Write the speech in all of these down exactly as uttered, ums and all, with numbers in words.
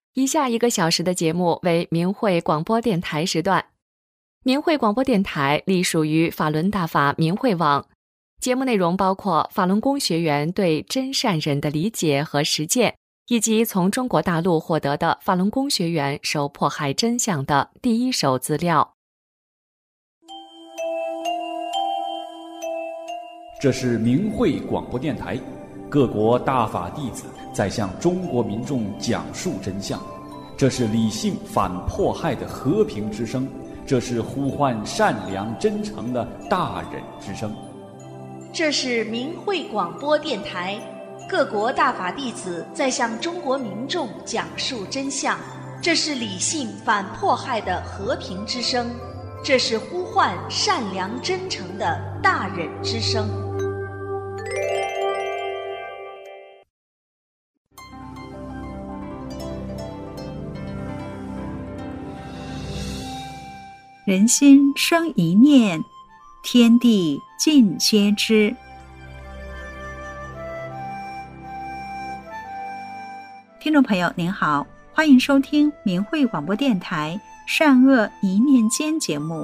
以下一个小时的节目为明慧广播电台时段。明慧广播电台隶属于法轮大法明慧网，节目内容包括法轮功学员对真善忍的理解和实践，以及从中国大陆获得的法轮功学员受迫害真相的第一手资料。 这是明慧广播电台，各国大法弟子在向中国民众讲述真相，这是理性反迫害的和平之声，这是呼唤善良真诚的大忍之声。 这是明慧广播电台，各国大法弟子在向中国民众讲述真相，这是理性反迫害的和平之声，这是呼唤善良真诚的大忍之声。 人心生一念，天地尽皆知。听众朋友您好，欢迎收听明慧广播电台善恶一念间节目。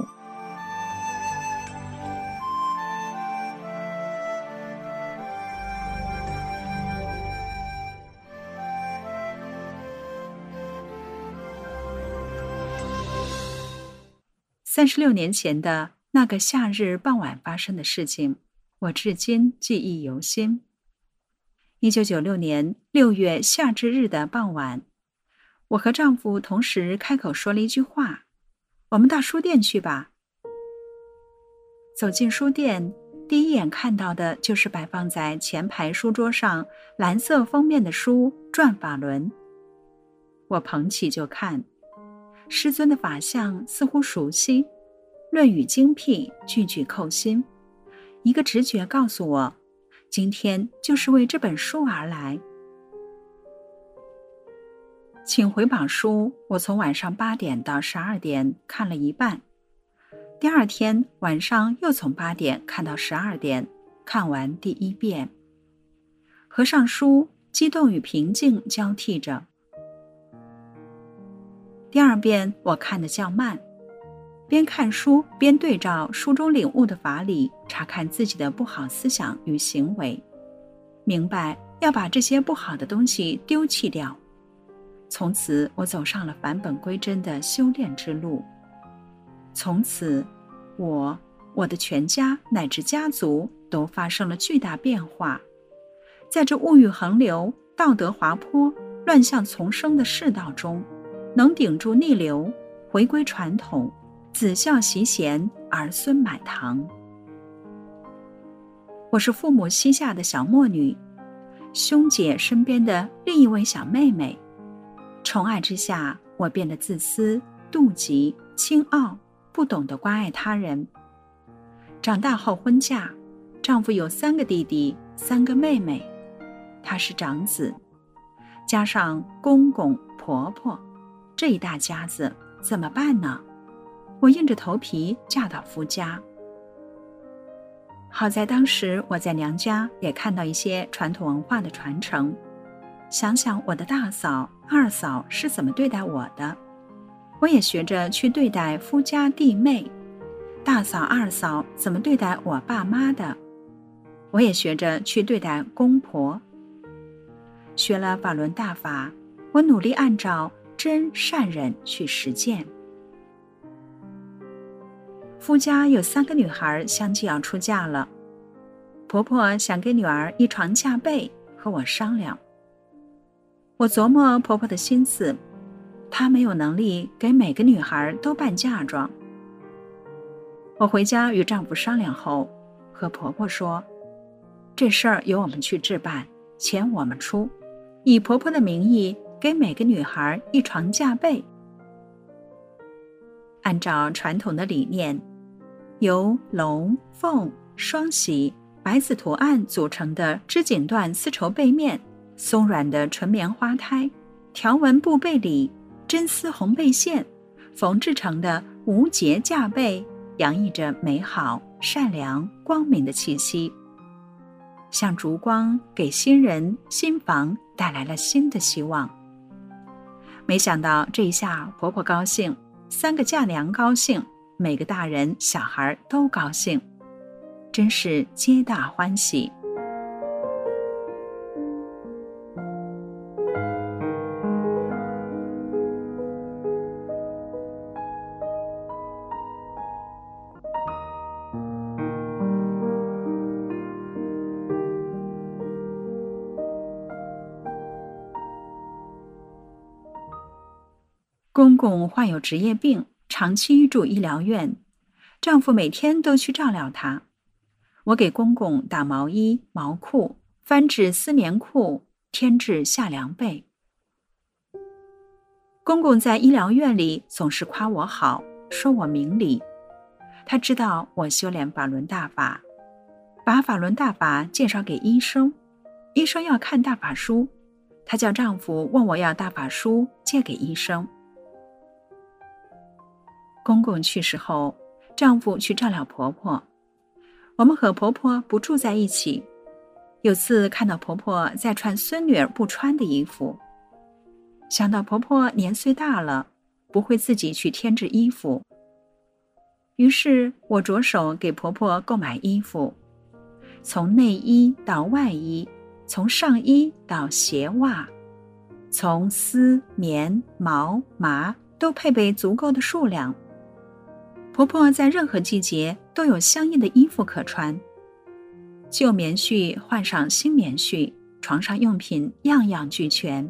三十六年前的那个夏日傍晚发生的事情，我至今记忆犹新。一九九六年六月夏至日的傍晚，我和丈夫同时开口说了一句话：我们到书店去吧。走进书店，第一眼看到的就是摆放在前排书桌上蓝色封面的书《转法轮》。我捧起就看，师尊的法相似乎熟悉，论语精辟，句句扣心。一个直觉告诉我，今天就是为这本书而来。请回榜书，我从晚上八点到十二点看了一半，第二天晚上又从八点看到十二点，看完第一遍。合上书，激动与平静交替着。第二遍我看得较慢，边看书边对照书中领悟的法理，查看自己的不好思想与行为，明白要把这些不好的东西丢弃掉。从此我走上了返本归真的修炼之路。从此我、我的全家乃至家族都发生了巨大变化。在这物欲横流、道德滑坡、乱象丛生的世道中，能顶住逆流，回归传统，子孝习贤，儿孙满堂。我是父母膝下的小末女，兄姐身边的另一位小妹妹。宠爱之下，我变得自私、妒忌、轻傲，不懂得关爱他人。长大后婚嫁，丈夫有三个弟弟，三个妹妹，他是长子，加上公公、婆婆，这一大家子怎么办呢？我硬着头皮嫁到夫家。好在当时我在娘家也看到一些传统文化的传承，想想我的大嫂、二嫂是怎么对待我的，我也学着去对待夫家弟妹。大嫂、二嫂怎么对待我爸妈的，我也学着去对待公婆。学了法轮大法，我努力按照真善忍去实践。夫家有三个女孩相继要出嫁了，婆婆想给女儿一床嫁被，和我商量。我琢磨婆婆的心思，她没有能力给每个女孩都办嫁妆。我回家与丈夫商量后，和婆婆说，这事儿由我们去置办，钱我们出，以婆婆的名义给每个女孩一床嫁被。按照传统的理念，由龙、凤、双喜、白子图案组成的织锦缎丝绸被面，松软的纯棉花胎，条纹布被里，真丝红被线，缝制成的无节嫁被，洋溢着美好、善良、光明的气息，像烛光给新人、新房带来了新的希望。 没想到这一下婆婆高兴，三个嫁娘高兴，每个大人小孩都高兴，真是皆大欢喜。公公患有职业病，长期住医疗院，丈夫每天都去照料她。我给公公打毛衣、毛裤，翻制丝棉裤，添置夏凉被。公公在医疗院里总是夸我好，说我明理。他知道我修炼法轮大法，把法轮大法介绍给医生，医生要看大法书，她叫丈夫问我要大法书借给医生。公公去世后，丈夫去照料婆婆。我们和婆婆不住在一起。有次看到婆婆在穿孙女儿不穿的衣服，想到婆婆年岁大了，不会自己去添置衣服，于是我着手给婆婆购买衣服，从内衣到外衣，从上衣到鞋袜，从丝、棉、毛、麻都配备足够的数量。婆婆在任何季节都有相应的衣服可穿，旧棉絮换上新棉絮，床上用品样样俱全。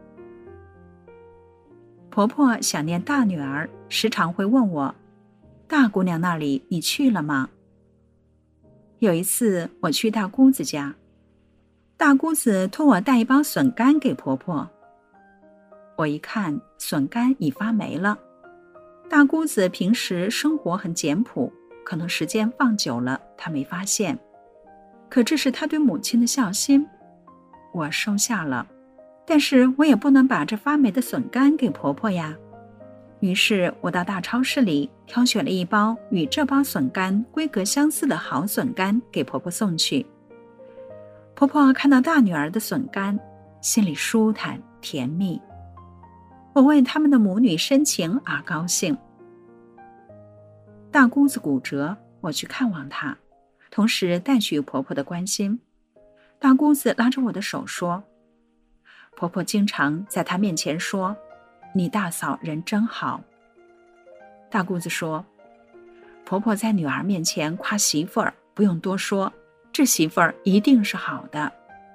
婆婆想念大女儿，时常会问我，大姑娘那里你去了吗？有一次我去大姑子家，大姑子托我带一包笋干给婆婆。我一看笋干已发霉了，大姑子平时生活很简朴，可能时间放久了她没发现，可这是她对母亲的孝心，我收下了。但是我也不能把这发霉的笋干给婆婆呀，于是我到大超市里挑选了一包与这包笋干规格相似的好笋干给婆婆送去。婆婆看到大女儿的笋干，心里舒坦甜蜜，我为他们的母女深情而高兴。大姑子骨折，我去看望她，同时带去婆婆的关心。大姑子拉着我的手说，婆婆经常在她面前说，你大嫂人真好。大姑子说，婆婆在女儿面前夸媳妇儿，不用多说，这媳妇儿一定是好的。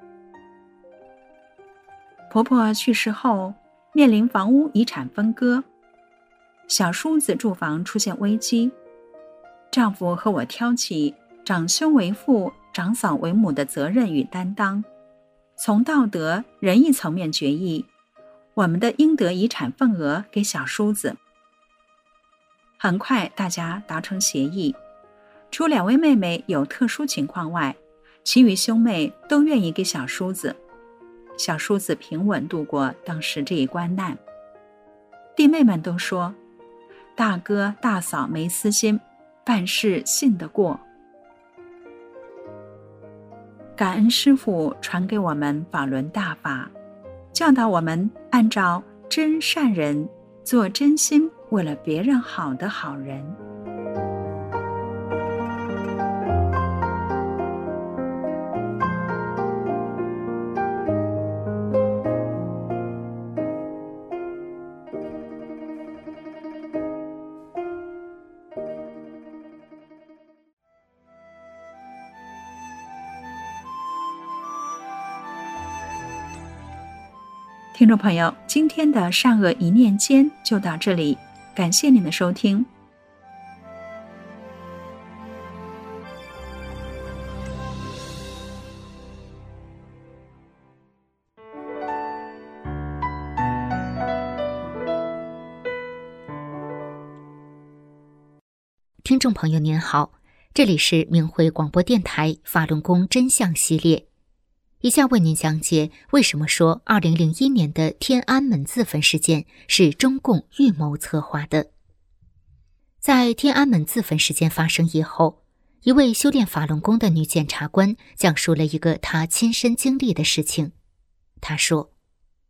婆婆去世后，面临房屋遗产分割，小叔子住房出现危机，丈夫和我挑起长兄为父、长嫂为母的责任与担当，从道德、仁义层面决议，我们的应得遗产份额给小叔子。很快大家达成协议，除两位妹妹有特殊情况外，其余兄妹都愿意给小叔子。小叔子平稳度过当时这一关难。弟妹们都说，大哥大嫂没私心，办事信得过。感恩师父传给我们法轮大法，教导我们按照真善人，做真心为了别人好的好人。听众朋友，今天的善恶一念间就到这里，感谢您的收听。 听众朋友您好，这里是明慧广播电台法轮功真相系列，以下为您讲解为什么说二零零一年的天安门自焚事件是中共预谋策划的。在天安门自焚事件发生以后，一位修炼法轮功的女检察官讲述了一个她亲身经历的事情。她说，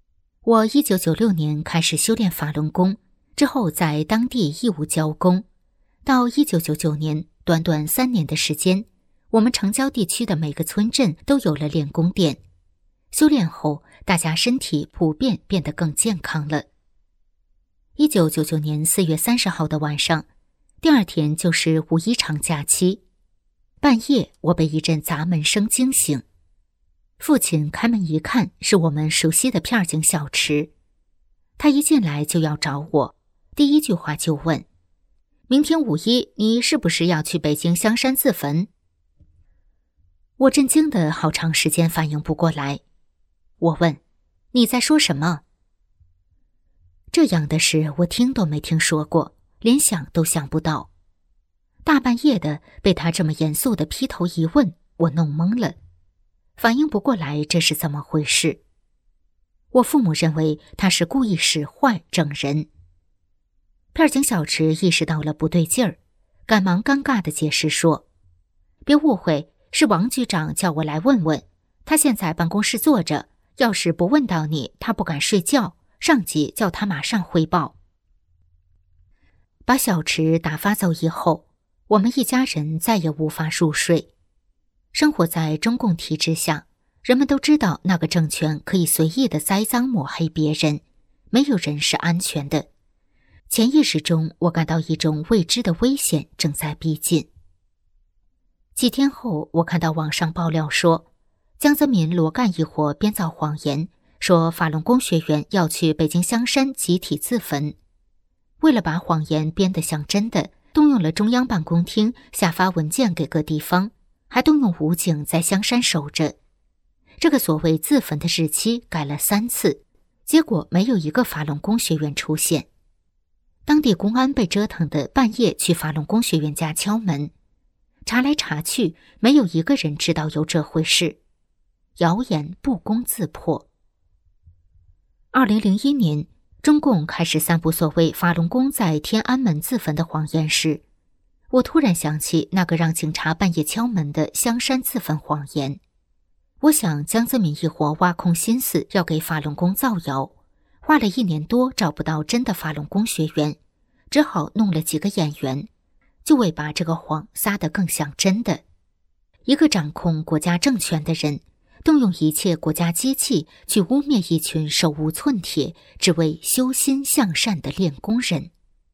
我一九九六年开始修炼法轮功，之后在当地义务教功。到一九九九年，短短三年的时间，我们城郊地区的每个村镇都有了练功店。修炼后，大家身体普遍变得更健康了。一九九九年四月三十号的晚上，第二天就是五一长假期。半夜，我被一阵砸门声惊醒。父亲开门一看，是我们熟悉的片警小池。他一进来就要找我，第一句话就问：明天五一，你是不是要去北京香山自焚？我震惊的好长时间反应不过来。我问：你在说什么？这样的事我听都没听说过，连想都想不到。大半夜的被他这么严肃的劈头一问，我弄懵了，反应不过来这是怎么回事。我父母认为他是故意使坏整人。片警小池意识到了不对劲儿，赶忙尴尬地解释说：别误会，是王局长叫我来问问，他现在办公室坐着，要是不问到你，他不敢睡觉，上级叫他马上汇报。把小池打发走以后，我们一家人再也无法入睡。生活在中共体制下，人们都知道那个政权可以随意的栽赃抹黑别人，没有人是安全的。潜意识中，我感到一种未知的危险正在逼近。几天后，我看到网上爆料说，江泽民、罗干一伙编造谎言，说法轮功学员要去北京香山集体自焚。为了把谎言编得像真的，动用了中央办公厅下发文件给各地方，还动用武警在香山守着。这个所谓自焚的日期改了三次，结果没有一个法轮功学员出现。当地公安被折腾的半夜去法轮功学员家敲门，查来查去，没有一个人知道有这回事。谣言不攻自破。二零零一年，中共开始散布所谓法轮功在天安门自焚的谎言时，我突然想起那个让警察半夜敲门的香山自焚谎言。我想江泽民一伙挖空心思要给法轮功造谣，花了一年多找不到真的法轮功学员，只好弄了几个演员，就为把这个谎撒得更像真的。一个掌控国家政权的人，动用一切国家机器去污蔑一群手无寸铁只为修心向善的练功人。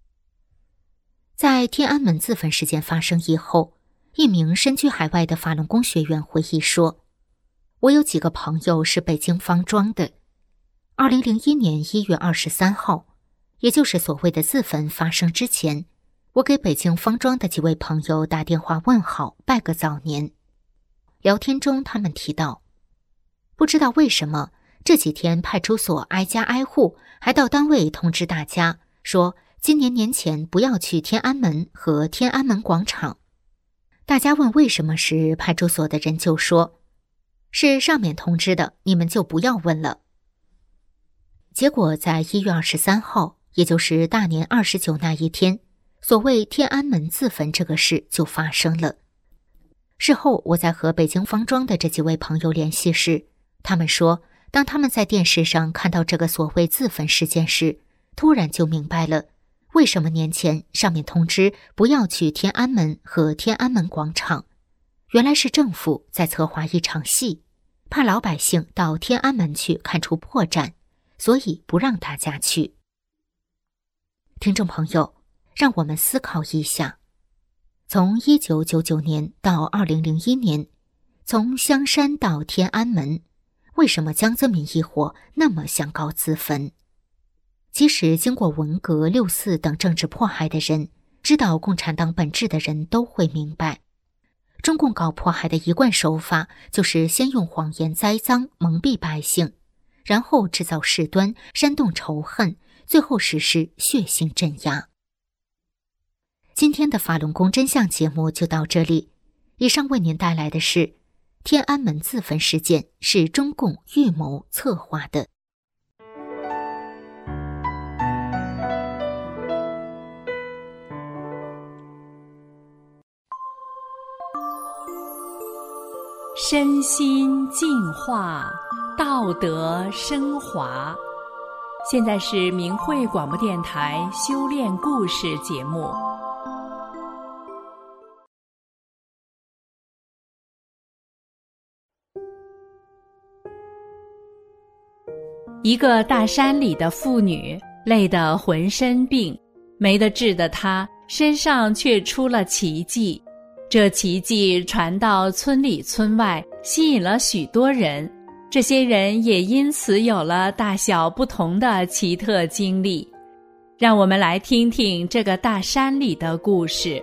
在天安门自焚事件发生以后，一名身居海外的法轮功学员回忆说，我有几个朋友是北京方庄的。二零零一年一月二十三号，也就是所谓的自焚发生之前，我给北京方庄的几位朋友打电话问好，拜个早年。聊天中他们提到，不知道为什么这几天派出所挨家挨户，还到单位通知大家说今年年前不要去天安门和天安门广场。大家问为什么时，派出所的人就说，是上面通知的，你们就不要问了。结果在一月二十三号，也就是大年二十九那一天，所谓天安门自焚这个事就发生了。事后我在和北京方庄的这几位朋友联系时，他们说，当他们在电视上看到这个所谓自焚事件时，突然就明白了，为什么年前上面通知不要去天安门和天安门广场。原来是政府在策划一场戏，怕老百姓到天安门去看出破绽，所以不让大家去。听众朋友，让我们思考一下，从一九九九年到二零零一年，从香山到天安门，为什么江泽民一伙那么想搞自焚？其实经过文革、六四等政治迫害的人，知道共产党本质的人都会明白，中共搞迫害的一贯手法就是先用谎言栽赃蒙蔽百姓，然后制造事端，煽动仇恨，最后实施血腥镇压。今天的法轮功真相节目就到这里，以上为您带来的是天安门自焚事件是中共预谋策划的。 身心净化，道德升华。 现在是明慧广播电台修炼故事节目。一个大山里的妇女累得浑身病，没得治的她身上却出了奇迹。这奇迹传到村里村外，吸引了许多人，这些人也因此有了大小不同的奇特经历。让我们来听听这个大山里的故事。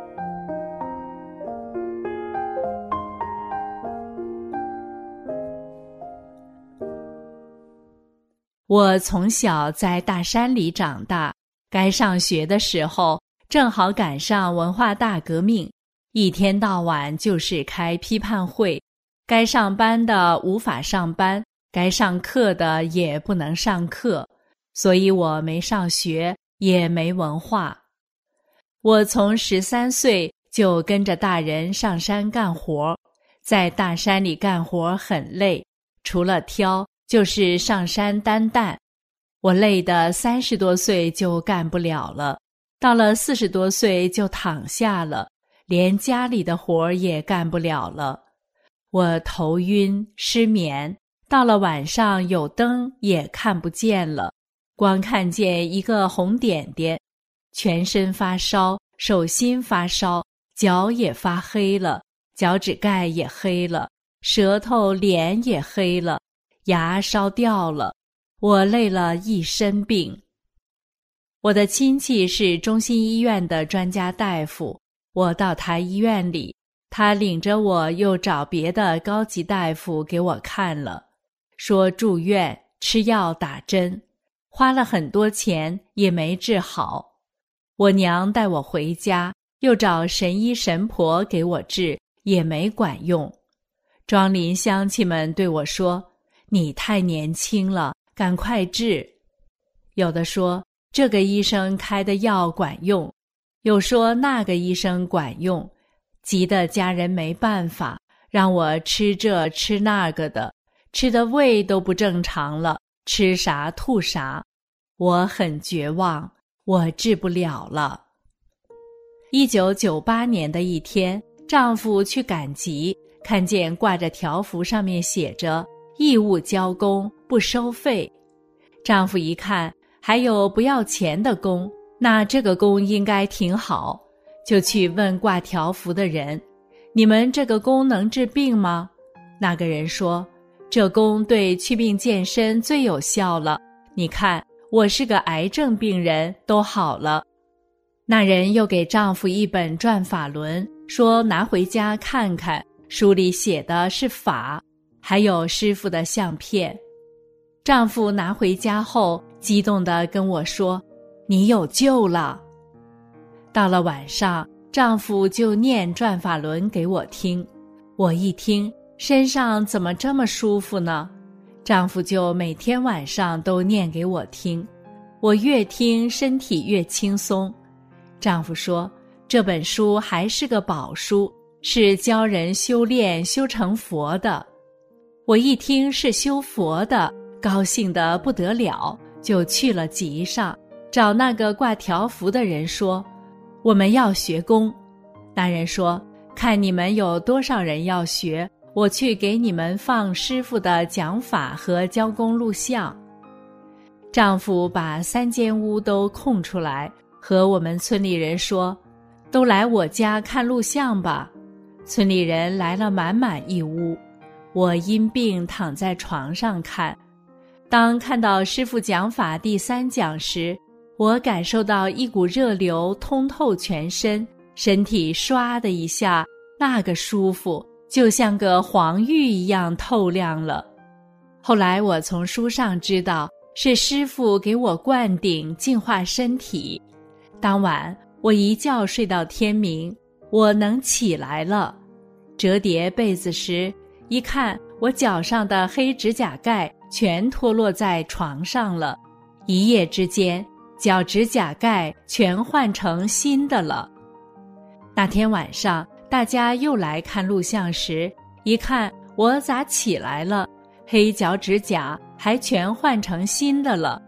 我从小在大山里长大，该上学的时候正好赶上文化大革命，一天到晚就是开批判会，该上班的无法上班，该上课的也不能上课，所以我没上学，也没文化。我从十三岁就跟着大人上山干活，在大山里干活很累，除了挑就是上山担担。我累得三十多岁就干不了了，到了四十多岁就躺下了，连家里的活也干不了了。我头晕失眠，到了晚上有灯也看不见了，光看见一个红点点，全身发烧，手心发烧，脚也发黑了，脚趾盖也黑了，舌头脸也黑了，牙烧掉了，我累了一身病。我的亲戚是中心医院的专家大夫，我到他医院里，他领着我又找别的高级大夫给我看了，说住院吃药打针，花了很多钱也没治好。我娘带我回家，又找神医神婆给我治，也没管用。庄邻乡亲们对我说，你太年轻了，赶快治。有的说这个医生开的药管用，又说那个医生管用，急得家人没办法，让我吃这吃那个的，吃的胃都不正常了，吃啥吐啥。我很绝望，我治不了了。一九九八年的一天，丈夫去赶集，看见挂着条幅，上面写着义务交工，不收费。丈夫一看还有不要钱的工，那这个工应该挺好，就去问挂条幅的人，你们这个工能治病吗？那个人说，这工对祛病健身最有效了，你看我是个癌症病人，都好了。那人又给丈夫一本转法轮，说拿回家看看，书里写的是法，还有师父的相片。丈夫拿回家后，激动地跟我说，你有救了。到了晚上，丈夫就念转法轮给我听，我一听，身上怎么这么舒服呢？丈夫就每天晚上都念给我听，我越听身体越轻松。丈夫说，这本书还是个宝书，是教人修炼修成佛的。我一听是修佛的，高兴得不得了，就去了集上，找那个挂条幅的人说，我们要学功。那人说，看你们有多少人要学，我去给你们放师父的讲法和教功录像。丈夫把三间屋都空出来，和我们村里人说，都来我家看录像吧。村里人来了满满一屋，我因病躺在床上看。当看到师父讲法第三讲时，我感受到一股热流通透全身，身体唰的一下，那个舒服，就像个黄玉一样透亮了。后来我从书上知道，是师父给我灌顶净化身体。当晚我一觉睡到天明，我能起来了。折叠被子时，一看我脚上的黑指甲盖全脱落在床上了，一夜之间脚指甲盖全换成新的了。那天晚上大家又来看录像时，一看我咋起来了，黑脚指甲还全换成新的了，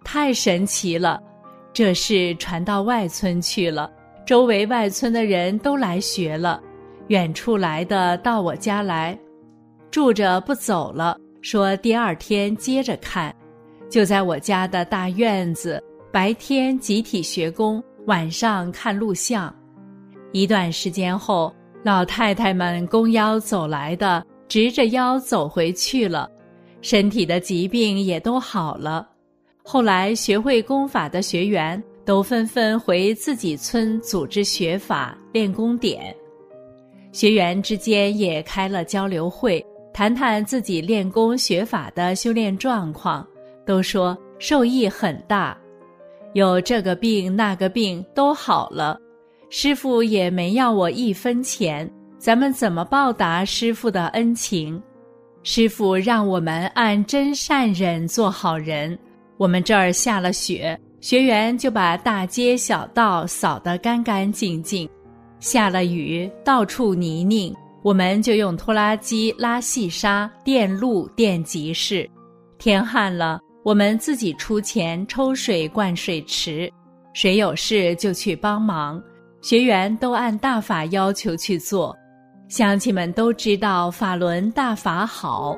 太神奇了！这事传到外村去了，周围外村的人都来学了，远处来的到我家来，住着不走了，说第二天接着看。就在我家的大院子，白天集体学功，晚上看录像。一段时间后，老太太们弓腰走来的，直着腰走回去了，身体的疾病也都好了。后来学会功法的学员都纷纷回自己村组织学法练功点，学员之间也开了交流会，谈谈自己练功学法的修炼状况，都说受益很大，有这个病那个病都好了，师父也没要我一分钱，咱们怎么报答师父的恩情？师父让我们按真善忍做好人。我们这儿下了雪，学员就把大街小道扫得干干净净，下了雨到处泥泞，我们就用拖拉机拉细沙垫路垫集市。天旱了，我们自己出钱抽水灌水池，谁有事就去帮忙，学员都按大法要求去做。乡亲们都知道法轮大法好。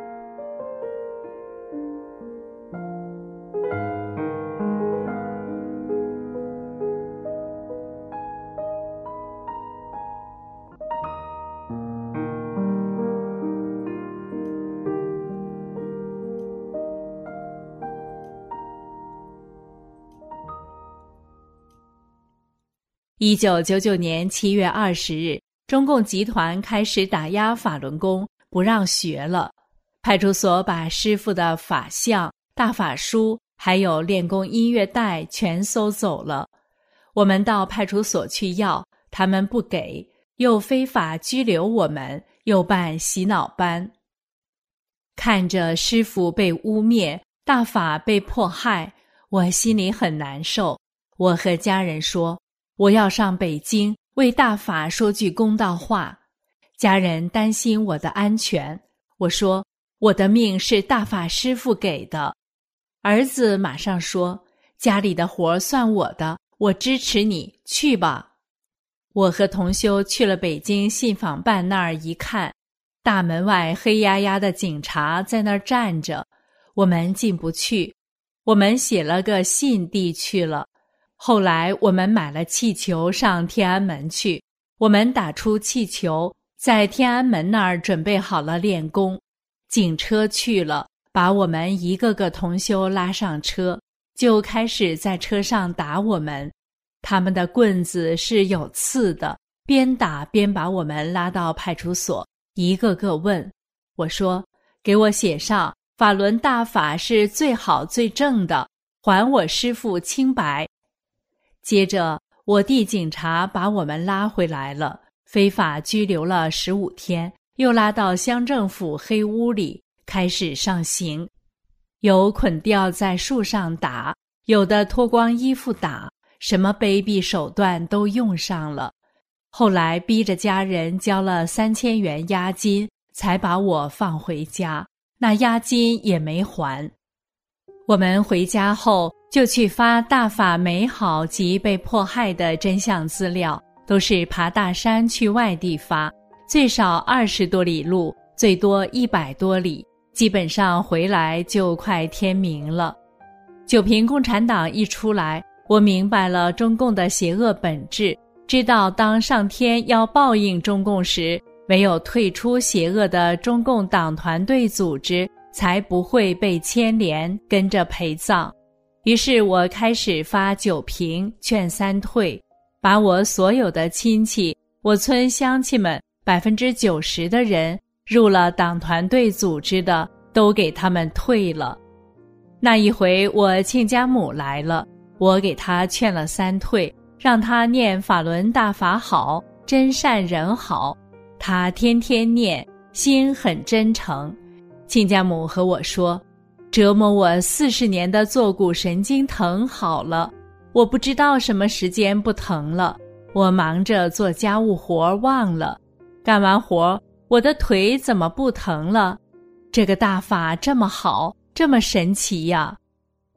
一九九九年七月二十日，中共集团开始打压法轮功，不让学了。派出所把师父的法相、大法书还有练功音乐带全搜走了。我们到派出所去要，他们不给，又非法拘留我们，又办洗脑班。看着师父被污蔑，大法被迫害，我心里很难受。我和家人说，我要上北京为大法说句公道话。家人担心我的安全，我说我的命是大法师父给的。儿子马上说，家里的活算我的，我支持你，去吧。我和同修去了北京信访办那儿一看，大门外黑压压的警察在那儿站着，我们进不去。我们写了个信递去了。后来我们买了气球上天安门去，我们打出气球，在天安门那儿准备好了练功。警车去了，把我们一个个同修拉上车，就开始在车上打我们。他们的棍子是有刺的，边打边把我们拉到派出所，一个个问。我说，给我写上法轮大法是最好最正的，还我师父清白。接着我弟警察把我们拉回来了，非法拘留了十五天，又拉到乡政府黑屋里开始上刑，有捆吊在树上打，有的脱光衣服打，什么卑鄙手段都用上了。后来逼着家人交了三千元押金，才把我放回家，那押金也没还。我们回家后就去发大法美好及被迫害的真相资料，都是爬大山去外地发，最少二十多里路，最多一百多里，基本上回来就快天明了。九平共产党一出来，我明白了中共的邪恶本质，知道当上天要报应中共时，唯有退出邪恶的中共党团队组织，才不会被牵连跟着陪葬。于是我开始发九平劝三退，把我所有的亲戚，我村乡亲们百分之九十的人入了党团队组织的，都给他们退了。那一回我亲家母来了，我给他劝了三退，让他念法轮大法好，真善人好。他天天念，心很真诚。亲家母和我说，折磨我四十年的坐骨神经疼好了，我不知道什么时间不疼了，我忙着做家务活忘了，干完活我的腿怎么不疼了？这个大法这么好，这么神奇呀！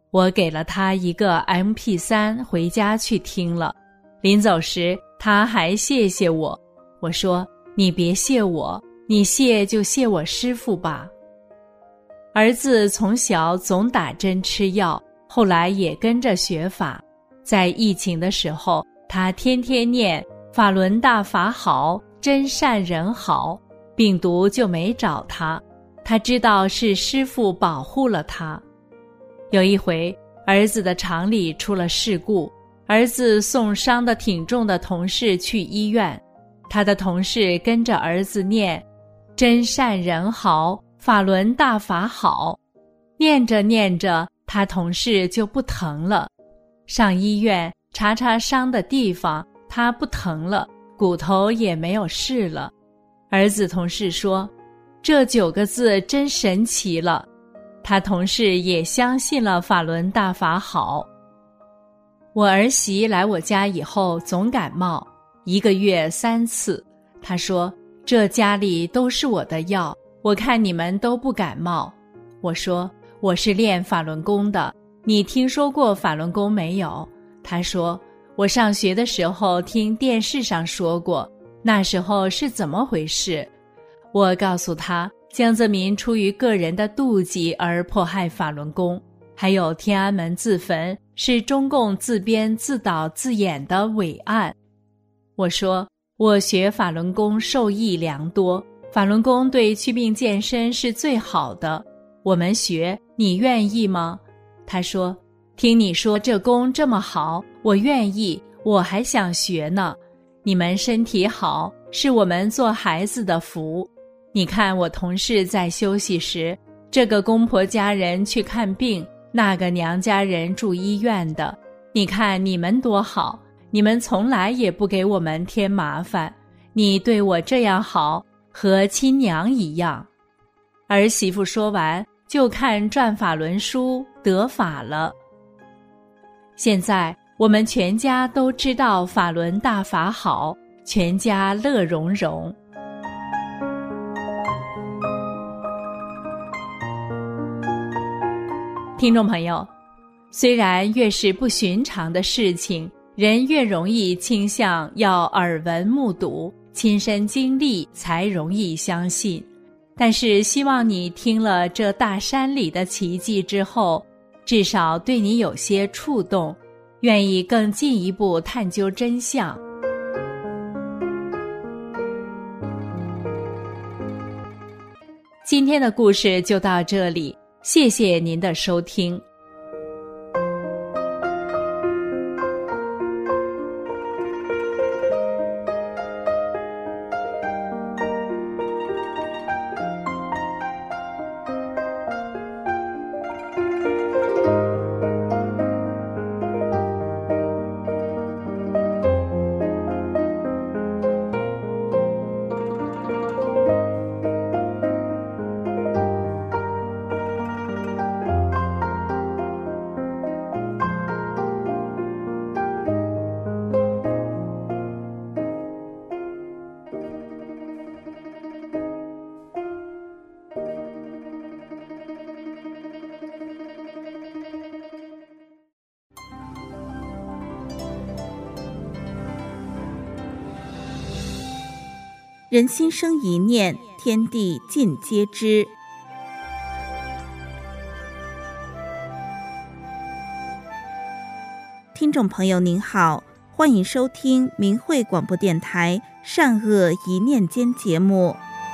我给了他一个 M P 三 回家去听了。临走时他还谢谢我。我说，你别谢我，你谢就谢我师父吧。儿子从小总打针吃药，后来也跟着学法。在疫情的时候，他天天念法轮大法好，真善人好，病毒就没找他。他知道是师父保护了他。有一回，儿子的厂里出了事故，儿子送伤得挺重的同事去医院，他的同事跟着儿子念真善人好，法轮大法好。念着念着，他同事就不疼了。上医院查查伤的地方，他不疼了，骨头也没有事了。儿子同事说，这九个字真神奇了。他同事也相信了法轮大法好。我儿媳来我家以后总感冒，一个月三次。她说，这家里都是我的药，我看你们都不感冒。我说，我是练法轮功的，你听说过法轮功没有？她说，我上学的时候听电视上说过，那时候是怎么回事？我告诉她，江泽民出于个人的妒忌而迫害法轮功，还有天安门自焚是中共自编自导自演的伪案。我说，我学法轮功受益良多，法轮功对祛病健身是最好的，我们学，你愿意吗？他说，听你说这功这么好，我愿意，我还想学呢。你们身体好，是我们做孩子的福。你看我同事在休息时，这个公婆家人去看病，那个娘家人住医院的，你看你们多好，你们从来也不给我们添麻烦，你对我这样好，和亲娘一样。儿媳妇说完，就看转法轮书得法了。现在我们全家都知道法轮大法好，全家乐融融。听众朋友，虽然越是不寻常的事情，人越容易倾向要耳闻目睹，亲身经历才容易相信，但是希望你听了这大山里的奇迹之后，至少对你有些触动，愿意更进一步探究真相。今天的故事就到这里，谢谢您的收听。 人心生一念，天地尽皆知。听众朋友您好，欢迎收听明慧广播电台善恶一念间节目。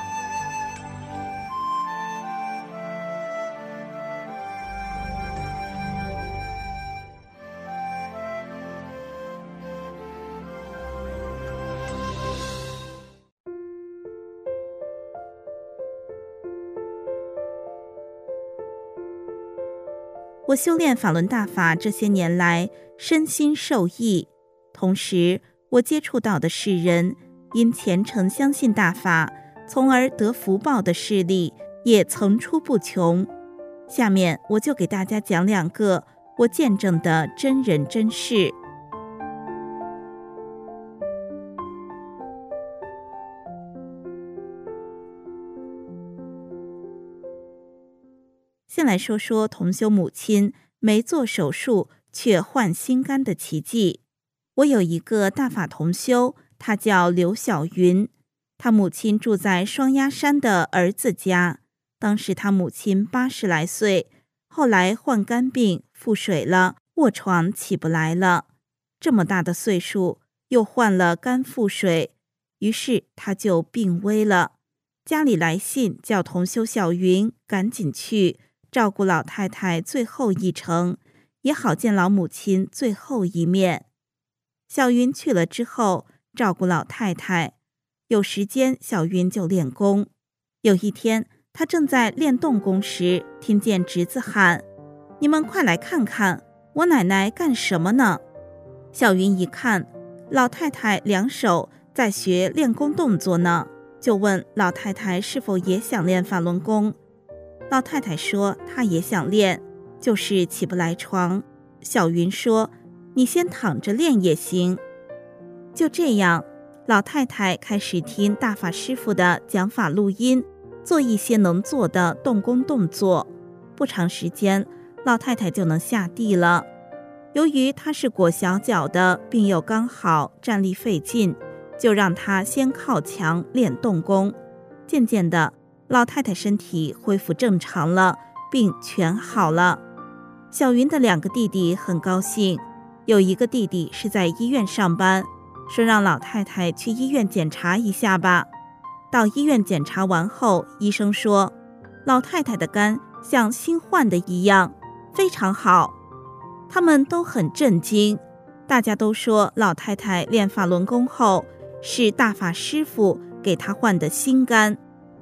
我修炼法轮大法这些年来，身心受益，同时我接触到的世人因虔诚相信大法，从而得福报的事例也层出不穷。下面我就给大家讲两个我见证的真人真事。先来说说同修母亲没做手术却换心肝的奇迹。我有一个大法同修，他叫刘小云，他母亲住在双鸭山的儿子家，当时他母亲八十来岁，后来患肝病腹水了，卧床起不来了，这么大的岁数又患了肝腹水，于是他就病危了。家里来信叫同修小云赶紧去照顾老太太最后一程，也好见老母亲最后一面。小云去了之后照顾老太太，有时间小云就练功。有一天她正在练动功时，听见侄子喊：你们快来看看，我奶奶干什么呢？小云一看，老太太两手在学练功动作呢，就问老太太是否也想练法轮功。老太太说她也想练，就是起不来床。小云说你先躺着练也行。就这样，老太太开始听大法师父的讲法录音，做一些能做的动功动作。不长时间，老太太就能下地了。由于她是裹小脚的，病又刚好站立费劲，就让她先靠墙练动功。渐渐的，老太太身体恢复正常了，病全好了。小云的两个弟弟很高兴，有一个弟弟是在医院上班，说让老太太去医院检查一下吧。到医院检查完后，医生说老太太的肝像新换的一样，非常好。他们都很震惊，大家都说老太太练法轮功后是大法师父给她换的心肝。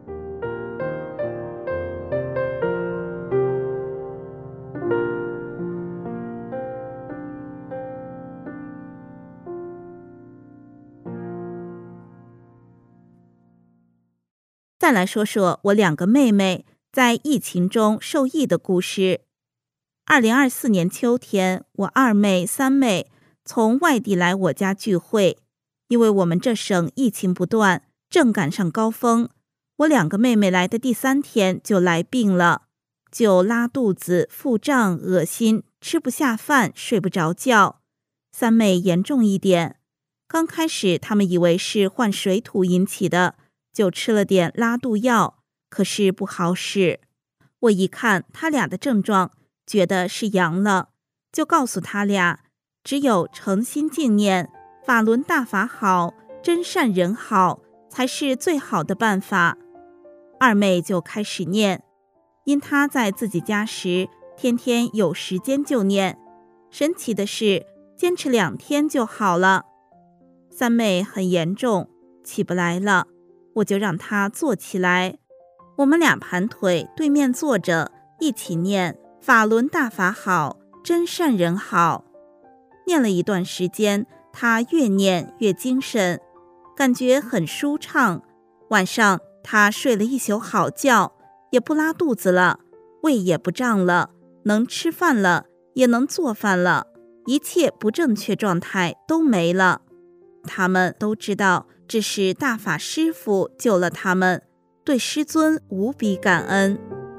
再来说说我两个妹妹在疫情中受益的故事。二零二四年秋天，我二妹、三妹从外地来我家聚会，因为我们这省疫情不断，正赶上高峰。我两个妹妹来的第三天就来病了，就拉肚子、腹胀、恶心，吃不下饭，睡不着觉。三妹严重一点，刚开始他们以为是患水土引起的，就吃了点拉肚药，可是不好使。我一看他俩的症状，觉得是阳了，就告诉他俩，只有诚心敬念法轮大法好，真善人好，才是最好的办法。二妹就开始念，因她在自己家时天天有时间就念，神奇的是坚持两天就好了。三妹很严重，起不来了，我就让她坐起来，我们俩盘腿对面坐着，一起念法轮大法好，真善人好。念了一段时间，她越念越精神，感觉很舒畅。晚上她睡了一宿好觉，也不拉肚子了，胃也不胀了，能吃饭了，也能做饭了，一切不正确状态都没了。他们都知道这是大法师父救了他们，对师尊无比感恩。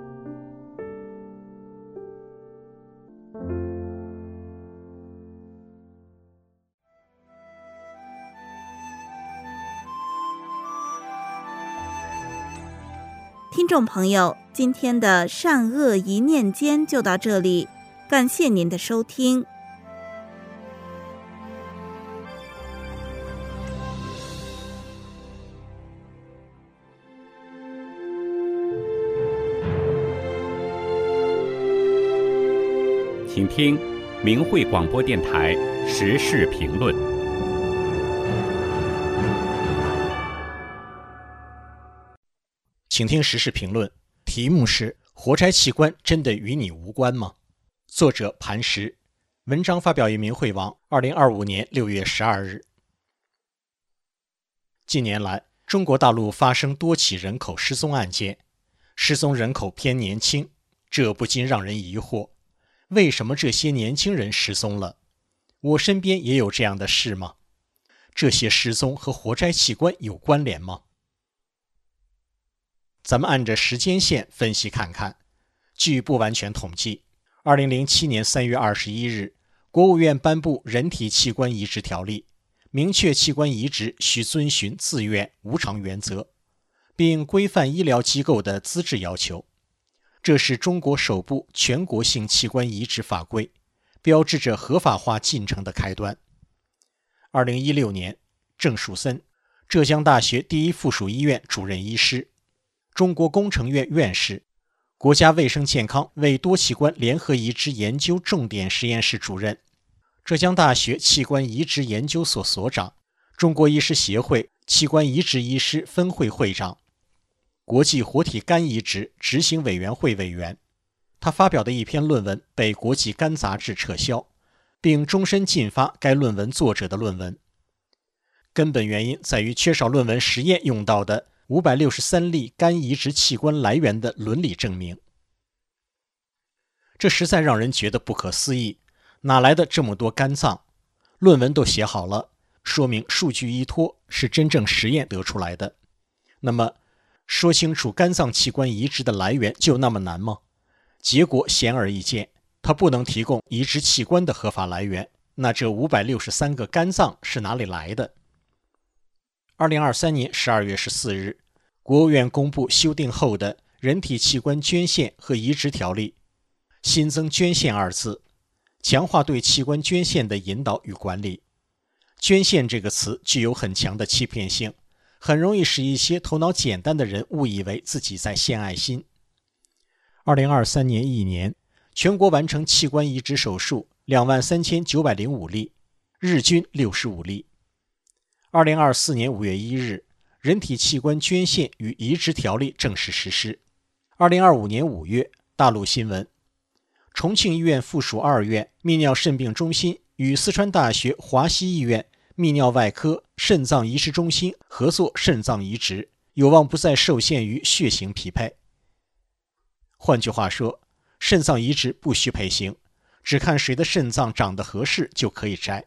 听众朋友，今天的善恶一念间就到这里，感谢您的收听。 请听明慧广播电台时事评论。 请听时事评论，题目是活摘器官真的与你无关吗？作者磐石，文章发表于明慧网，二零二五年六月十二日。近年来，中国大陆发生多起人口失踪案件，失踪人口偏年轻，这不禁让人疑惑，为什么这些年轻人失踪了？我身边也有这样的事吗？这些失踪和活摘器官有关联吗？咱们按着时间线分析看看。据不完全统计， 二零零七年三月二十一日，国务院颁布《人体器官移植条例》，明确器官移植需遵循自愿无偿原则，并规范医疗机构的资质要求。这是中国首部全国性器官移植法规，标志着合法化进程的开端。二零一六年，郑树森，浙江大学第一附属医院主任医师，中国工程院院士，国家卫生健康为多器官联合移植研究重点实验室主任，浙江大学器官移植研究所所长，中国医师协会器官移植医师分会会长，国际活体肝移植执行委员会委员。他发表的一篇论文被国际肝杂志撤销，并终身禁发该论文作者的论文。根本原因在于缺少论文实验用到的五百六十三例肝移植器官来源的伦理证明。这实在让人觉得不可思议，哪来的这么多肝脏？论文都写好了，说明数据依托是真正实验得出来的。那么，说清楚肝脏器官移植的来源就那么难吗？结果显而易见，它不能提供移植器官的合法来源，那这五百六十三个肝脏是哪里来的？二零二三年十二月十四日，国务院公布修订后的《人体器官捐献和移植条例》，新增捐献二字，强化对器官捐献的引导与管理。捐献这个词具有很强的欺骗性，很容易使一些头脑简单的人误以为自己在献爱心。二零二三年一年，全国完成器官移植手术两万三千九百零五例，日均六十五例。二零二四年五月一日，人体器官捐献与移植条例正式实施。二零二五年五月，大陆新闻，重庆医院附属二院泌尿肾病中心与四川大学华西医院泌尿外科肾脏移植中心合作肾脏移植，有望不再受限于血型匹配。换句话说，肾脏移植不需配型，只看谁的肾脏长得合适就可以摘。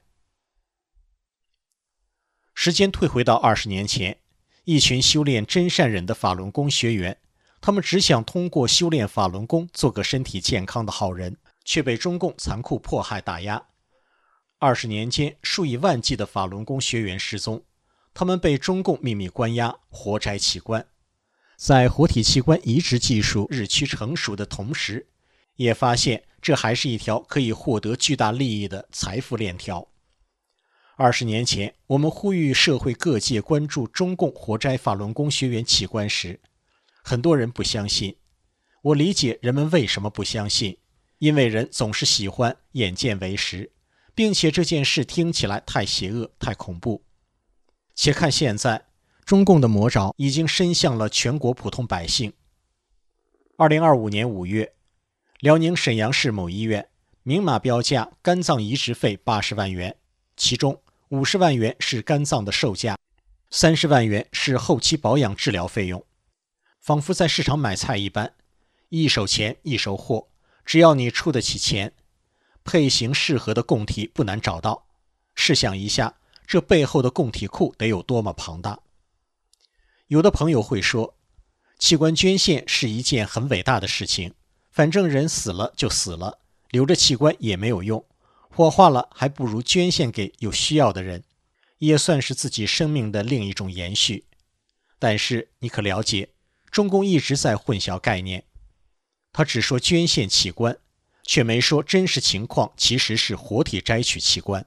时间退回到二十年前，一群修炼真善忍的法轮功学员，他们只想通过修炼法轮功做个身体健康的好人，却被中共残酷迫害打压。二十年间，数以万计的法轮功学员失踪，他们被中共秘密关押，活摘器官。在活体器官移植技术日趋成熟的同时，也发现这还是一条可以获得巨大利益的财富链条。二十年前，我们呼吁社会各界关注中共活摘法轮功学员器官时，很多人不相信。我理解人们为什么不相信，因为人总是喜欢眼见为实，并且这件事听起来太邪恶、太恐怖。且看现在，中共的魔爪已经伸向了全国普通百姓。二零二五年五月，辽宁沈阳市某医院明码标价肝脏移植费八十万元，其中五十万元是肝脏的售价，三十万元是后期保养治疗费用。仿佛在市场买菜一般，一手钱一手货，只要你出得起钱，配型适合的供体不难找到。试想一下，这背后的供体库得有多么庞大。有的朋友会说，器官捐献是一件很伟大的事情，反正人死了就死了，留着器官也没有用，火化了还不如捐献给有需要的人，也算是自己生命的另一种延续。但是你可了解，中共一直在混淆概念，他只说捐献器官，却没说真实情况其实是活体摘取器官。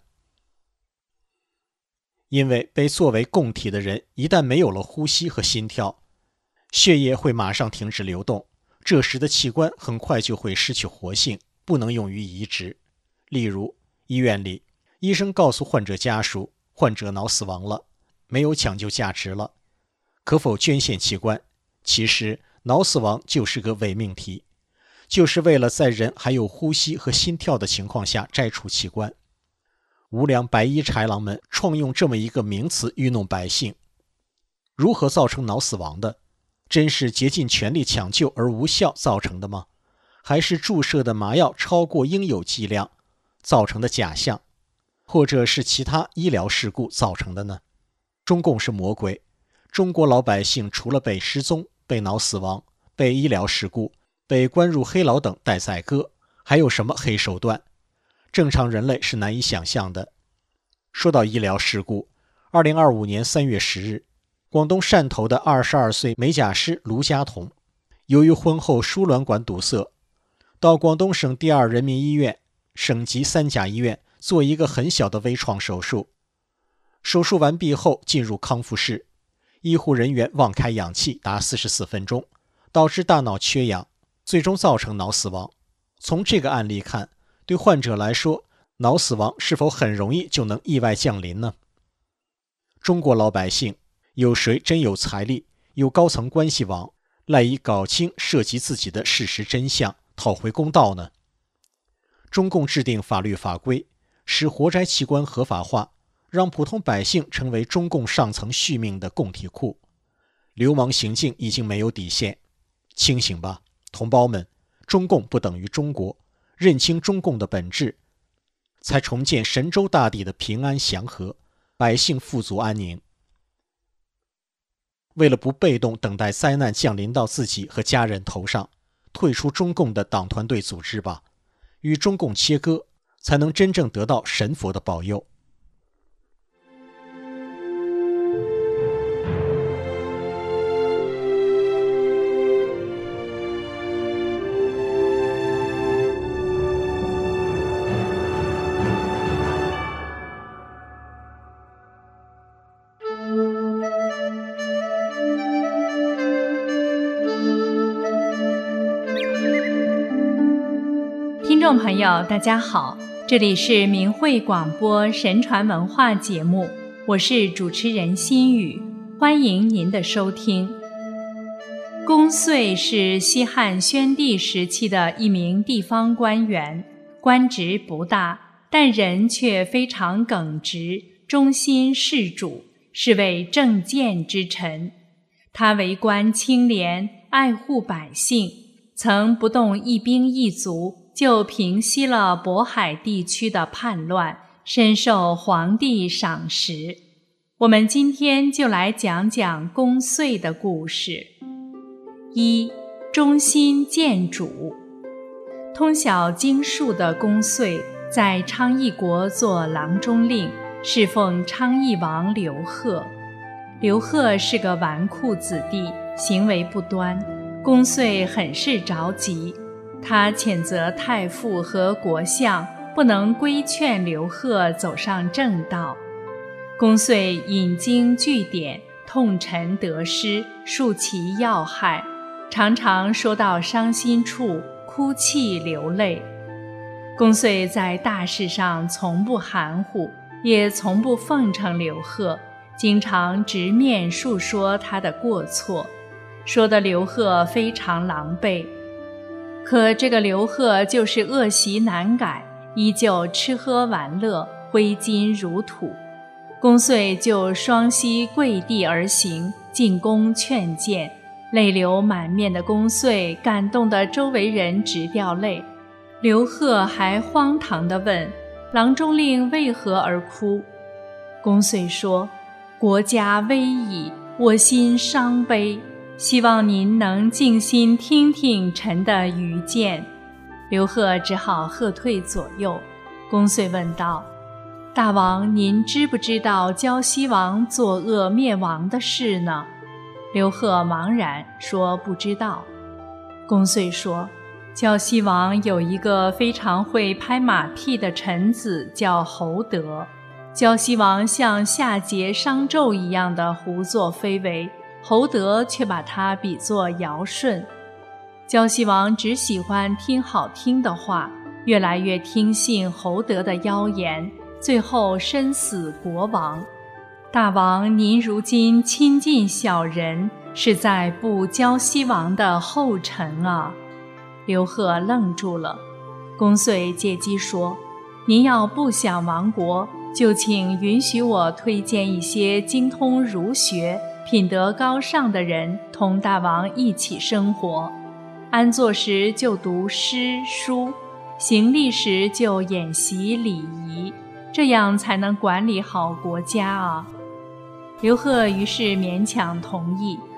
因为被作为供体的人一旦没有了呼吸和心跳，血液会马上停止流动，这时的器官很快就会失去活性，不能用于移植。例如，医院里，医生告诉患者家属，患者脑死亡了，没有抢救价值了，可否捐献器官？其实，脑死亡就是个伪命题，就是为了在人还有呼吸和心跳的情况下摘除器官。无良白衣豺狼们创用这么一个名词愚弄百姓。如何造成脑死亡的？真是竭尽全力抢救而无效造成的吗？还是注射的麻药超过应有剂量造成的假象？或者是其他医疗事故造成的呢？中共是魔鬼，中国老百姓除了被失踪、被脑死亡、被医疗事故、被关入黑牢等待宰割， 还有什么黑手段？正常人类是难以想象的。说到医疗事故，二零二五年三月十日，广东汕头的二十二岁美甲师卢家彤，由于婚后输卵管堵塞，到广东省第二人民医院省级三甲医院做一个很小的微创手术。手术完毕后进入康复室，医护人员忘开氧气达四十四分钟，导致大脑缺氧，最终造成脑死亡。从这个案例看，对患者来说，脑死亡是否很容易就能意外降临呢？中国老百姓有谁真有财力，有高层关系网，赖以搞清涉及自己的事实真相，讨回公道呢？中共制定法律法规，使活摘器官合法化，让普通百姓成为中共上层续命的供体库。流氓行径已经没有底线，清醒吧，同胞们！中共不等于中国，认清中共的本质，才重建神州大地的平安祥和，百姓富足安宁。为了不被动等待灾难降临到自己和家人头上，退出中共的党团队组织吧，与中共切割，才能真正得到神佛的保佑。 听众朋友大家好，这里是明慧广播神传文化节目，我是主持人心雨，欢迎您的收听。公遂是西汉宣帝时期的一名地方官员，官职不大，但人却非常耿直，忠心事主，是位正见之臣。他为官清廉，爱护百姓，曾不动一兵一卒就平息了渤海地区的叛乱，深受皇帝赏识。我们今天就来讲讲公遂的故事。一、忠心见主。通晓经术的公遂在昌邑国做郎中令，侍奉昌邑王刘贺。刘贺是个纨绔子弟，行为不端，公遂很是着急。他谴责太傅和国相不能规劝刘贺走上正道。公遂引经据典，痛陈得失，述其要害，常常说到伤心处，哭泣流泪。公遂在大事上从不含糊，也从不奉承刘贺，经常直面述说他的过错，说得刘贺非常狼狈。可这个刘贺就是恶习难改，依旧吃喝玩乐，挥金如土。公遂就双膝跪地而行，进宫劝谏，泪流满面的公遂感动得周围人直掉泪。刘贺还荒唐地问：郎中令为何而哭？公遂说：国家危矣，我心伤悲，希望您能静心听听臣的愚见。刘贺只好喝退左右。公遂问道：大王，您知不知道胶西王作恶灭亡的事呢？刘贺茫然说不知道。公遂说：胶西王有一个非常会拍马屁的臣子叫侯德，胶西王像夏桀商纣一样的胡作非为，侯德却把他比作尧舜。胶西王只喜欢听好听的话，越来越听信侯德的妖言，最后身死国亡。大王，您如今亲近小人，是在步胶西王的后尘啊！刘贺愣住了。公遂借机说：您要不想亡国，就请允许我推荐一些精通儒学、品德高尚的人同大王一起生活，安坐时就读诗书，行礼时就演习礼仪，这样才能管理好国家啊。刘贺于是勉强同意。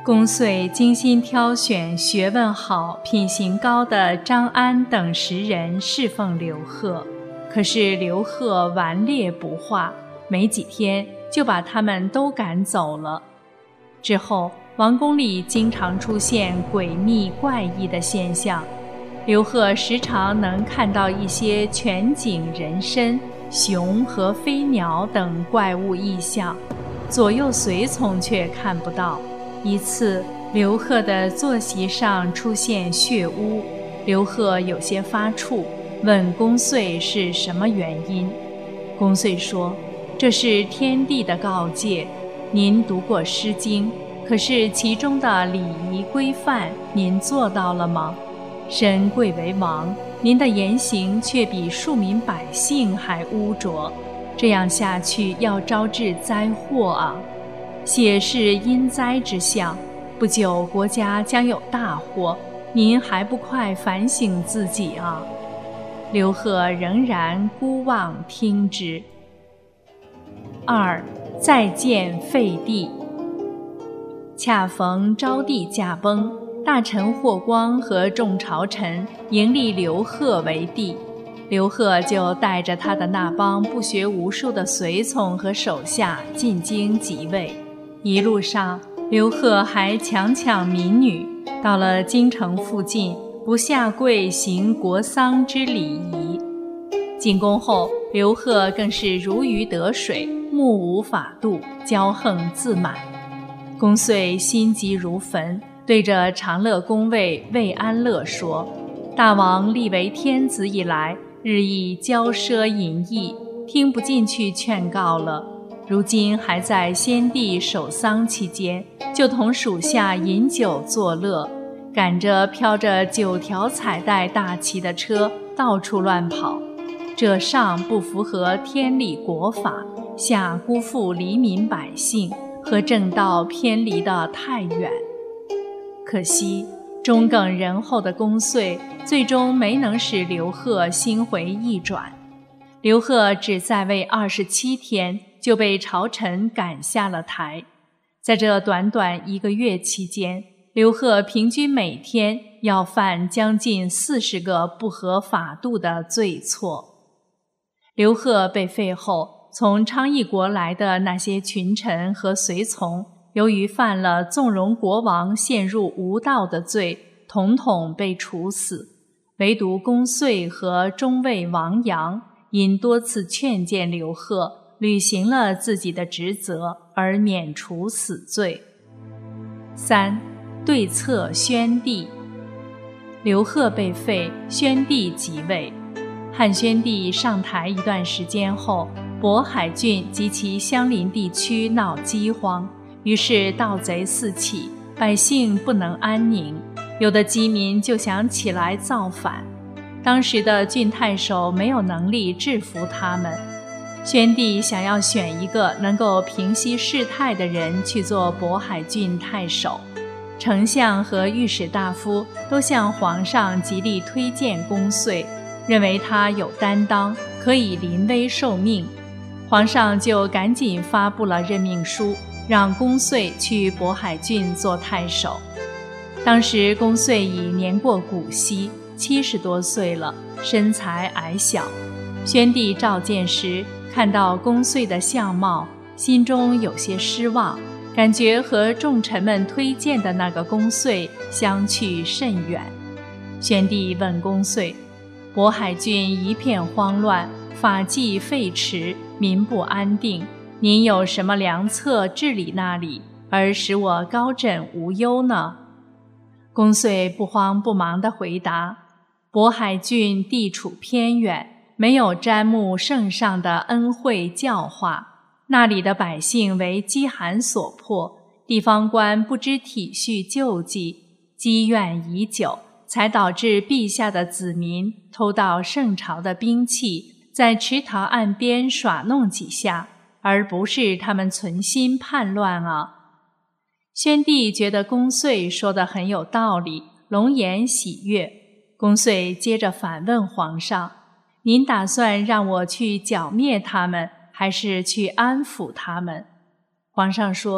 公遂精心挑选学问好、品行高的张安等十人侍奉刘贺，可是刘贺顽劣不化，没几天就把他们都赶走了。之后王宫里经常出现诡秘怪异的现象，刘贺时常能看到一些全景人身、熊和飞鸟等怪物异象，左右随从却看不到。一次，刘贺的坐席上出现血污，刘贺有些发怵，问公遂是什么原因。公遂说：“这是天地的告诫。您读过《诗经》，可是其中的礼仪规范，您做到了吗？身贵为王，您的言行却比庶民百姓还污浊，这样下去要招致灾祸啊！写是因灾之象，不久国家将有大祸，您还不快反省自己啊！”刘贺仍然孤望听之。二，再见废帝。恰逢昭帝驾崩，大臣霍光和众朝臣迎立刘贺为帝，刘贺就带着他的那帮不学无术的随从和手下进京即位。一路上，刘贺还强抢民女，到了京城附近，不下跪行国丧之礼仪。进宫后，刘贺更是如鱼得水，目无法度，骄横自满。公遂心急如焚，对着长乐宫尉魏安乐说：“大王立为天子以来，日益骄奢淫逸，听不进去劝告了。如今还在先帝守丧期间，就同属下饮酒作乐，赶着飘着九条彩带大旗的车到处乱跑，这上不符合天理国法，下辜负黎民百姓，和正道偏离得太远。可惜中耿仁厚的公遂最终没能使刘贺心回意转，刘贺只在位二十七天就被朝臣赶下了台。在这短短一个月期间，刘贺平均每天要犯将近四十个不合法度的罪错。刘贺被废后，从昌邑国来的那些群臣和随从，由于犯了纵容国王陷入无道的罪，统统被处死。唯独公遂和中尉王阳因多次劝谏刘贺，履行了自己的职责，而免除死罪。三，对策宣帝。刘贺被废，宣帝即位。汉宣帝上台一段时间后，渤海郡及其相邻地区闹饥荒，于是盗贼四起，百姓不能安宁，有的饥民就想起来造反。当时的郡太守没有能力制服他们，宣帝想要选一个能够平息事态的人去做渤海郡太守。丞相和御史大夫都向皇上极力推荐公遂，认为他有担当，可以临危受命。皇上就赶紧发布了任命书，让公遂去渤海郡做太守。当时公遂已年过古稀，七十多岁了，身材矮小。宣帝召见时，看到公遂的相貌，心中有些失望，感觉和众臣们推荐的那个公遂相去甚远。宣帝问公遂：“渤海郡一片慌乱，法纪废弛，民不安定，您有什么良策治理那里，而使我高枕无忧呢？”公遂不慌不忙地回答：“渤海郡地处偏远，没有瞻慕圣上的恩惠教化，那里的百姓为饥寒所迫，地方官不知体恤救济，积怨已久，才导致陛下的子民偷盗圣朝的兵器，在池塘岸边耍弄几下，而不是他们存心叛乱啊。”宣帝觉得公遂说得很有道理，龙颜喜悦。公遂接着反问皇上：“您打算让我去剿灭他们，还是去安抚他们？”皇上说：“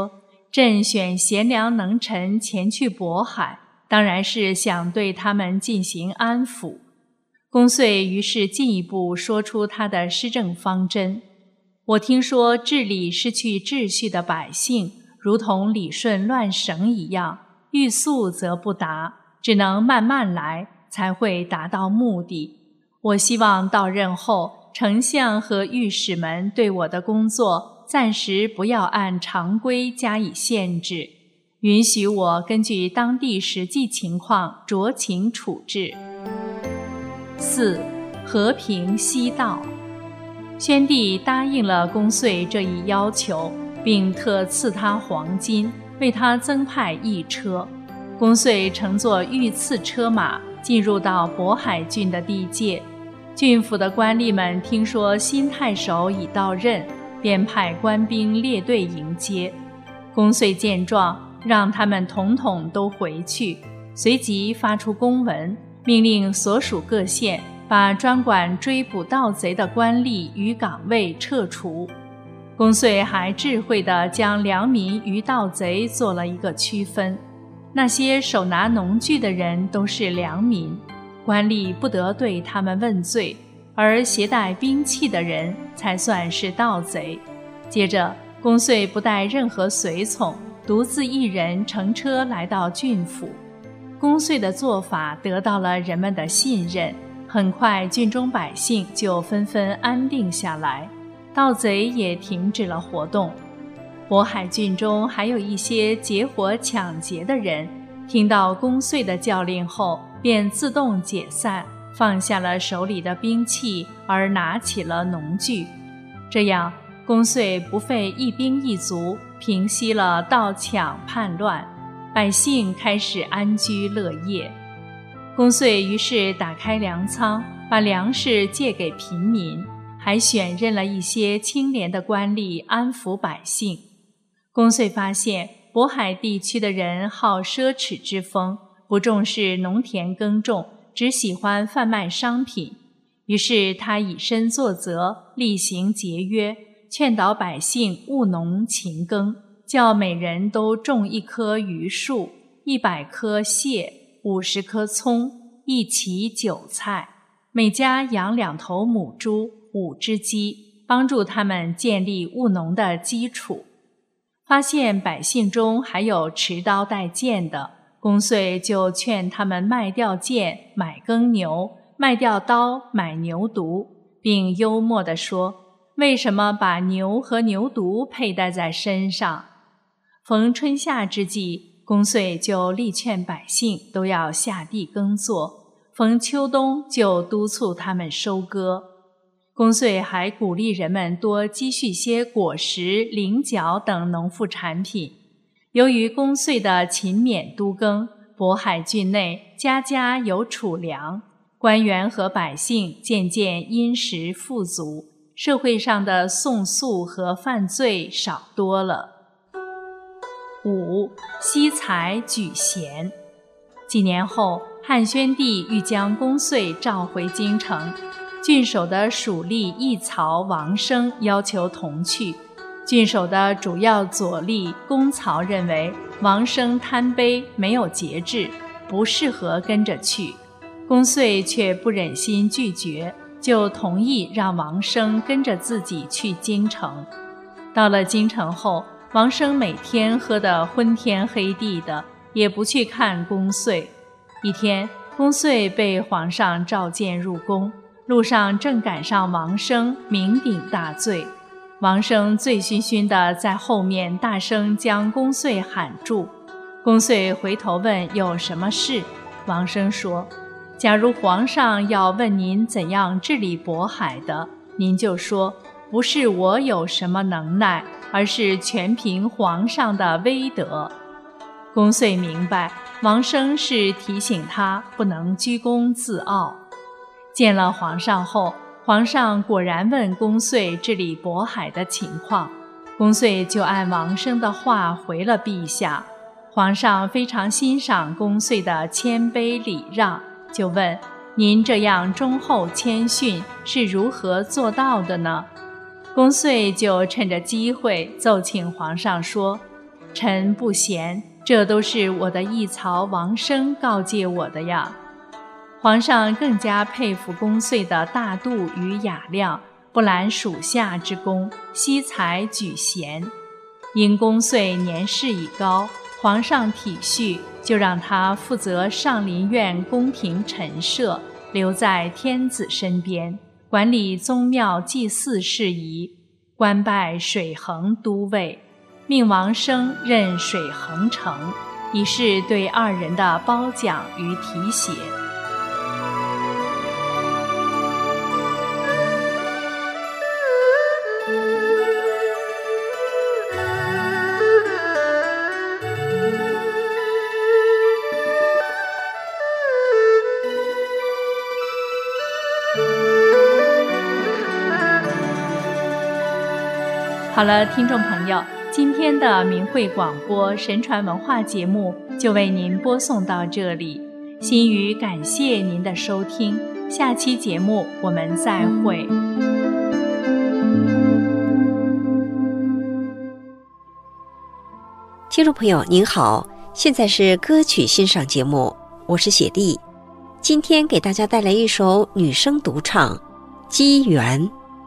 朕选贤良能臣前去渤海，当然是想对他们进行安抚。公遂于是进一步说出他的施政方针。我听说治理失去秩序的百姓，如同理顺乱绳一样，欲速则不达，只能慢慢来，才会达到目的。我希望到任后，丞相和御史们对我的工作暂时不要按常规加以限制，允许我根据当地实际情况酌情处置。四、和平西道。宣帝答应了公遂这一要求，并特赐他黄金，为他增派一车。公遂乘坐御赐车马，进入到渤海郡的地界。郡府的官吏们听说新太守已到任，便派官兵列队迎接。公遂见状，让他们统统都回去，随即发出公文，命令所属各县把专管追捕盗贼的官吏与岗位撤除。公遂还智慧地将良民与盗贼做了一个区分，那些手拿农具的人都是良民，官吏不得对他们问罪，而携带兵器的人才算是盗贼。接着，公遂不带任何随从，独自一人乘车来到郡府。公遂的做法得到了人们的信任，很快郡中百姓就纷纷安定下来，盗贼也停止了活动。渤海郡中还有一些结伙抢劫的人，听到公遂的教令后，便自动解散，放下了手里的兵器，而拿起了农具。这样，公遂不费一兵一卒，平息了盗抢叛乱，百姓开始安居乐业。公遂于是打开粮仓，把粮食借给平民，还选任了一些清廉的官吏安抚百姓。公遂发现渤海地区的人好奢侈之风，不重视农田耕种，只喜欢贩卖商品。于是他以身作则，厉行节约，劝导百姓务农勤耕，叫每人都种一棵榆树，一百棵蟹，五十棵葱，一畦韭菜，每家养两头母猪，五只鸡，帮助他们建立务农的基础。发现百姓中还有持刀带剑的，公遂就劝他们卖掉剑，买耕牛，卖掉刀，买牛犊，并幽默地说：为什么把牛和牛犊佩戴在身上？逢春夏之际，公遂就力劝百姓都要下地耕作，逢秋冬就督促他们收割。公遂还鼓励人们多积蓄些果实、菱角等农副产品。由于公遂的勤勉督耕，渤海郡内家家有储粮，官员和百姓渐渐殷实富足，社会上的讼诉和犯罪少多了。五、惜才举贤。几年后，汉宣帝欲将公遂召回京城，郡守的属吏议曹王生要求同去。郡守的主要左吏公曹认为王生贪杯，没有节制，不适合跟着去。公遂却不忍心拒绝，就同意让王生跟着自己去京城。到了京城后，王生每天喝得昏天黑地的，也不去看公遂。一天，公遂被皇上召见入宫，路上正赶上王生酩酊大醉。王生醉醺醺地在后面大声将公遂喊住。公遂回头问有什么事，王生说：假如皇上要问您怎样治理渤海的，您就说不是我有什么能耐，而是全凭皇上的威德。公遂明白王生是提醒他不能居功自傲。见了皇上后，皇上果然问公遂治理渤海的情况，公遂就按王生的话回了陛下。皇上非常欣赏公遂的谦卑礼让，就问：您这样忠厚谦逊是如何做到的呢？公遂就趁着机会奏请皇上说： 臣不贤，这都是我的义曹王生告诫我的呀。皇上更加佩服公遂的大度与雅量，不揽属下之功，惜才举贤。因公遂年事已高，皇上体恤，就让他负责上林苑宫廷陈设，留在天子身边，管理宗庙祭祀事宜，官拜水衡都尉，命王生任水衡城，以示对二人的褒奖与提携。好了，听众朋友，今天的明慧广播神传文化节目就为您播送到这里，心语感谢您的收听，下期节目我们再会。 听众朋友您好，现在是歌曲欣赏节目，我是雪莉，今天给大家带来一首女声独唱《机缘》。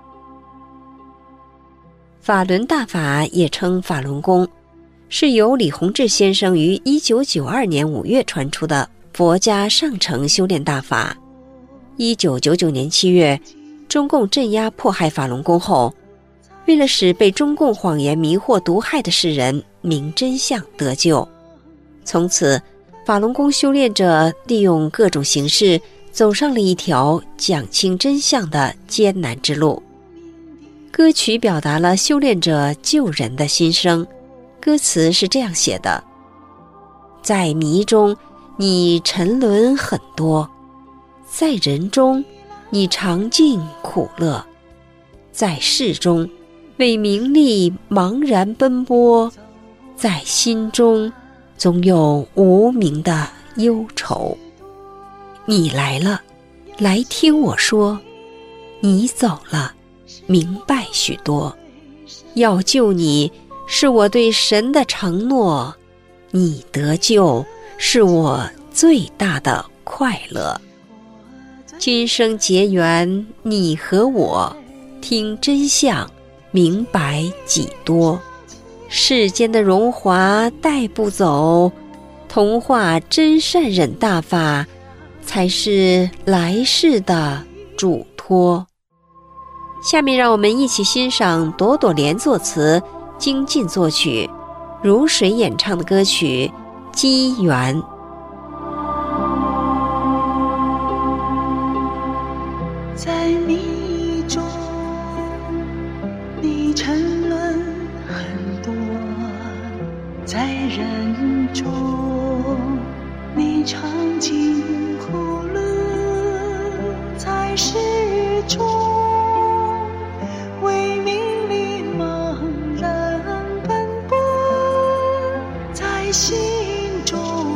法轮大法也称法轮功，是由李洪志先生于一九九二年五月传出的佛家上乘修炼大法。一九九九年七月，中共镇压迫害法轮功后，为了使被中共谎言迷惑毒害的世人明真相得救，从此法轮功修炼者利用各种形式走上了一条讲清真相的艰难之路。歌曲表达了修炼者救人的心声，歌词是这样写的：在迷中你沉沦很多，在人中你尝尽苦乐，在世中为名利茫然奔波，在心中总有无名的忧愁。你来了，来听我说；你走了，明白许多。要救你是我对神的承诺，你得救是我最大的快乐。今生结缘你和我，听真相明白几多。世间的荣华带不走，同化真善忍大法才是来世的嘱托。下面让我们一起欣赏朵朵莲作词，精进作曲，如水演唱的歌曲《机缘》。 在迷中你沉沦很多，在人中你尝尽苦乐，在世中为名利茫然奔波，在心中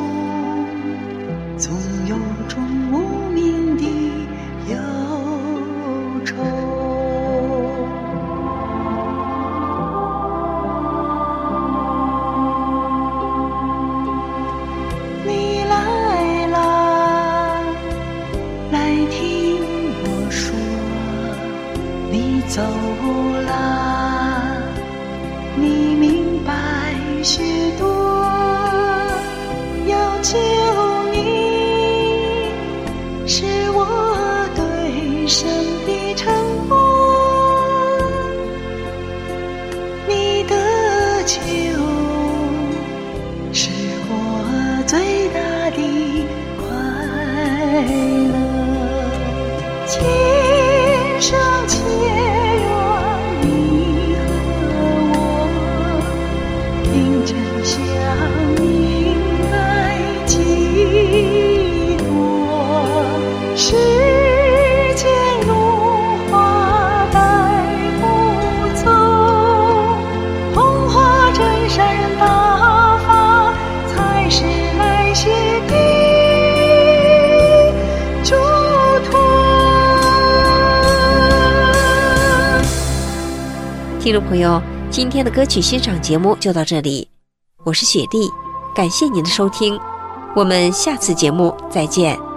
总有种无名的忧愁。你来啦，来听我说；你走啦，你明白许多。要救你是我对神的承诺，你的救是我最大的快乐。今生结缘你和我，听真相明白几多。世间荣华带不走，同化真善人大法才是来世的嘱托。 听众朋友，今天的歌曲欣赏节目就到这里。 我是雪莉，感谢您的收听，我们下次节目再见。